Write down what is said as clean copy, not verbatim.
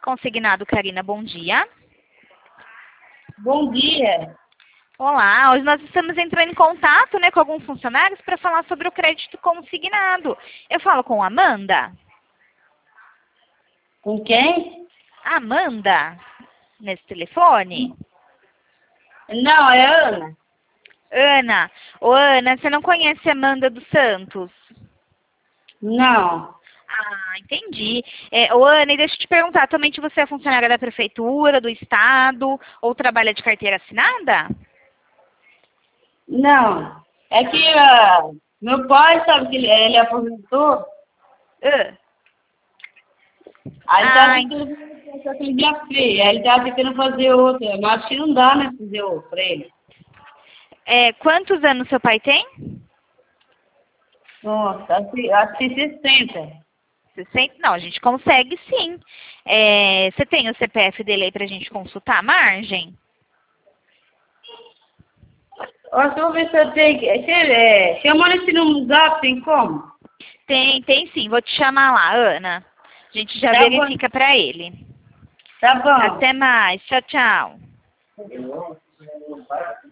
Consignado Carina, bom dia. Bom dia. Olá, hoje nós estamos entrando em contato, com alguns funcionários para falar sobre o crédito consignado. Eu falo com a Amanda. Com quem? Amanda, nesse telefone. Não, é Ana. Ana. Ô, Ana, você não conhece a Amanda dos Santos? Não. Ah, entendi. Ô, Ana, e deixa eu te perguntar, atualmente você é funcionária da prefeitura, do estado, ou trabalha de carteira assinada? Não. É que meu pai, sabe que ele aposentou, Ah, aí tá ah, tentando aquele dia feio, aí ele tá tentando fazer outra, mas acho que não dá, né, fazer outra pra ele. quantos anos seu pai tem? Nossa, acho que 60. 60? Não, a gente consegue sim. Você tem o CPF dele aí pra gente consultar a margem? Acho que eu vou ver se eu tenho que... Chamando esse número no zap, tem como? Tem sim. Vou te chamar lá, Ana. A gente já Tá verifica pra ele. bom. Tá bom. Até mais. Tchau, tchau.